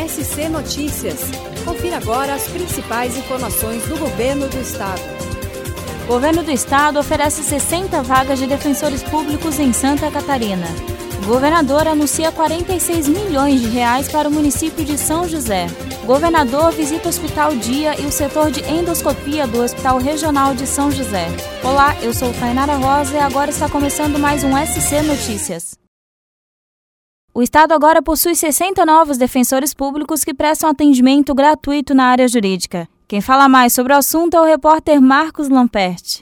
SC Notícias. Confira agora as principais informações do Governo do Estado. O Governo do Estado oferece 60 vagas de defensores públicos em Santa Catarina. O governador anuncia 46 milhões de reais para o município de São José. O governador visita o Hospital Dia e o setor de endoscopia do Hospital Regional de São José. Olá, eu sou Tainara Rosa e agora está começando mais um SC Notícias. O Estado agora possui 60 novos defensores públicos que prestam atendimento gratuito na área jurídica. Quem fala mais sobre o assunto é o repórter Marcos Lamperti.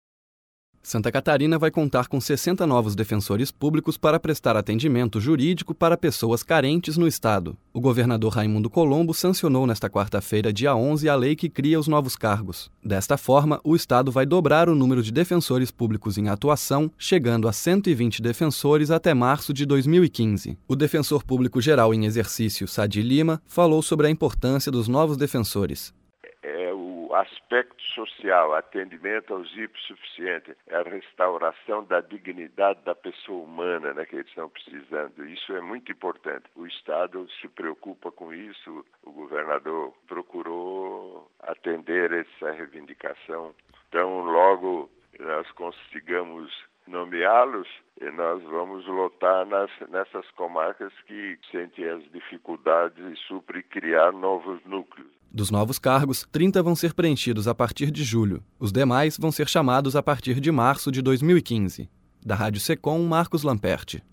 Santa Catarina vai contar com 60 novos defensores públicos para prestar atendimento jurídico para pessoas carentes no Estado. O governador Raimundo Colombo sancionou nesta quarta-feira, dia 11, a lei que cria os novos cargos. Desta forma, o Estado vai dobrar o número de defensores públicos em atuação, chegando a 120 defensores até março de 2015. O defensor público geral em exercício, Sadi Lima, falou sobre a importância dos novos defensores. Aspecto social, atendimento aos hipossuficientes, a restauração da dignidade da pessoa humana, que eles estão precisando. Isso é muito importante. O Estado se preocupa com isso, o governador procurou atender essa reivindicação. Então, logo nós consigamos nomeá-los, e nós vamos lotar nessas comarcas que sentem as dificuldades e supre criar novos núcleos. Dos novos cargos, 30 vão ser preenchidos a partir de julho. Os demais vão ser chamados a partir de março de 2015. Da Rádio Secom, Marcos Lamperti.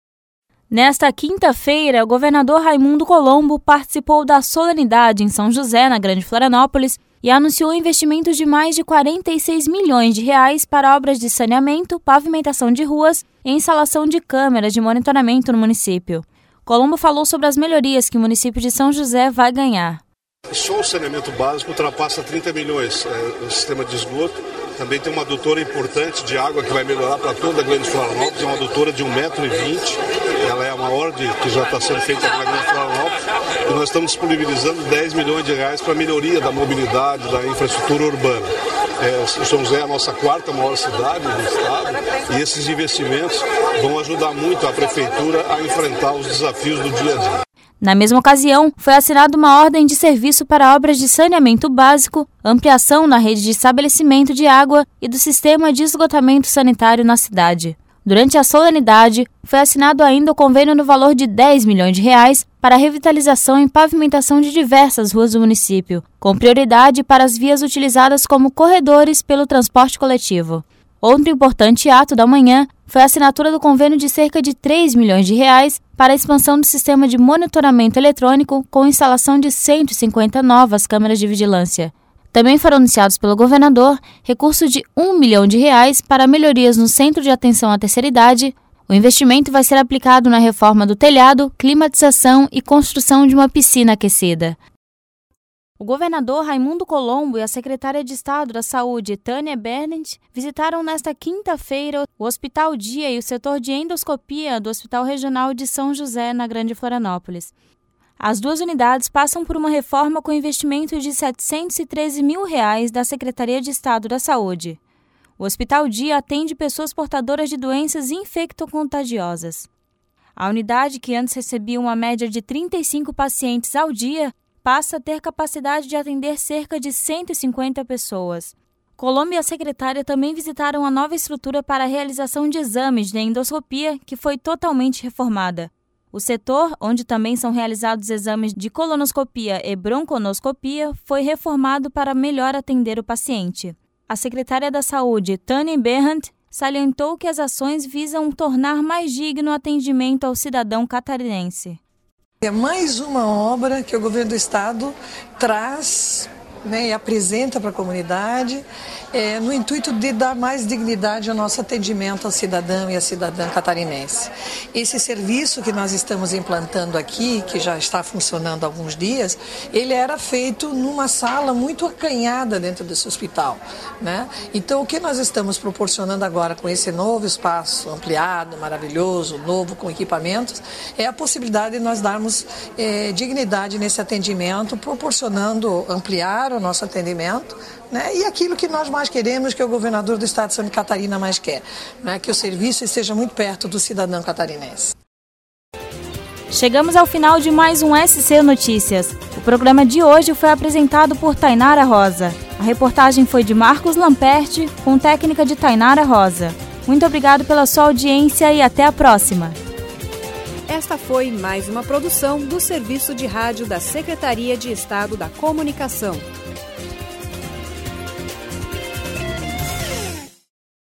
Nesta quinta-feira, o governador Raimundo Colombo participou da solenidade em São José, na Grande Florianópolis, e anunciou investimentos de mais de 46 milhões de reais para obras de saneamento, pavimentação de ruas e instalação de câmeras de monitoramento no município. Colombo falou sobre as melhorias que o município de São José vai ganhar. Só o saneamento básico ultrapassa 30 milhões no sistema de esgoto. Também tem uma adutora importante de água que vai melhorar para toda a Grande Florianópolis. É uma adutora de 1,20 m. Ela é a maior que já está sendo feita na Grande Florianópolis. E nós estamos disponibilizando 10 milhões de reais para a melhoria da mobilidade, da infraestrutura urbana. São José é a nossa quarta maior cidade do estado. E esses investimentos vão ajudar muito a prefeitura a enfrentar os desafios do dia a dia. Na mesma ocasião, foi assinada uma ordem de serviço para obras de saneamento básico, ampliação na rede de estabelecimento de água e do sistema de esgotamento sanitário na cidade. Durante a solenidade, foi assinado ainda o convênio no valor de 10 milhões de reais para a revitalização e pavimentação de diversas ruas do município, com prioridade para as vias utilizadas como corredores pelo transporte coletivo. Outro importante ato da manhã foi a assinatura do convênio de cerca de 3 milhões de reais para a expansão do sistema de monitoramento eletrônico com instalação de 150 novas câmeras de vigilância. Também foram anunciados pelo governador recursos de 1 milhão de reais para melhorias no Centro de Atenção à Terceira Idade. O investimento vai ser aplicado na reforma do telhado, climatização e construção de uma piscina aquecida. O governador Raimundo Colombo e a secretária de Estado da Saúde, Tânia Bernert, visitaram nesta quinta-feira o Hospital Dia e o setor de endoscopia do Hospital Regional de São José, na Grande Florianópolis. As duas unidades passam por uma reforma com investimento de R$ 713 mil da Secretaria de Estado da Saúde. O Hospital Dia atende pessoas portadoras de doenças infectocontagiosas. A unidade, que antes recebia uma média de 35 pacientes ao dia, passa a ter capacidade de atender cerca de 150 pessoas. Colombo e a secretária também visitaram a nova estrutura para a realização de exames de endoscopia, que foi totalmente reformada. O setor, onde também são realizados exames de colonoscopia e bronconoscopia, foi reformado para melhor atender o paciente. A secretária da Saúde, Tânia Bernert, salientou que as ações visam tornar mais digno o atendimento ao cidadão catarinense. É mais uma obra que o governo do estado traz, e apresenta para a comunidade, no intuito de dar mais dignidade ao nosso atendimento ao cidadão e à cidadã catarinense. Esse serviço que nós estamos implantando aqui, que já está funcionando há alguns dias, ele era feito numa sala muito acanhada dentro desse hospital, Então, o que nós estamos proporcionando agora com esse novo espaço ampliado, maravilhoso, novo, com equipamentos, é a possibilidade de nós darmos dignidade nesse atendimento, proporcionando ampliar o nosso atendimento, e aquilo que nós mais queremos, que o governador do estado de Santa Catarina mais quer, que o serviço esteja muito perto do cidadão catarinense. Chegamos ao final de mais um SC Notícias. O programa de hoje foi apresentado por Tainara Rosa. A reportagem foi de Marcos Lamperti, com técnica de Tainara Rosa. Muito obrigado pela sua audiência e até a próxima. Esta foi mais uma produção do Serviço de Rádio da Secretaria de Estado da Comunicação.